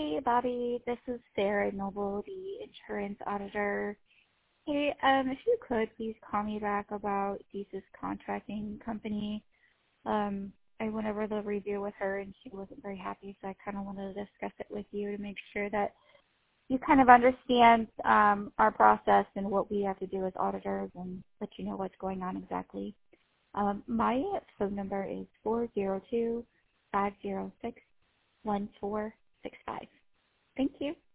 Hey, Bobby. This is Sarah Noble, the insurance auditor. Hey, if you could please call me back about Deesa's contracting company. I went over the review with her and she wasn't very happy, so I kind of wanted to discuss it with you to make sure that you kind of understand our process and what we have to do as auditors and let you know what's going on exactly. My phone number is 402-506-1465. Thank you.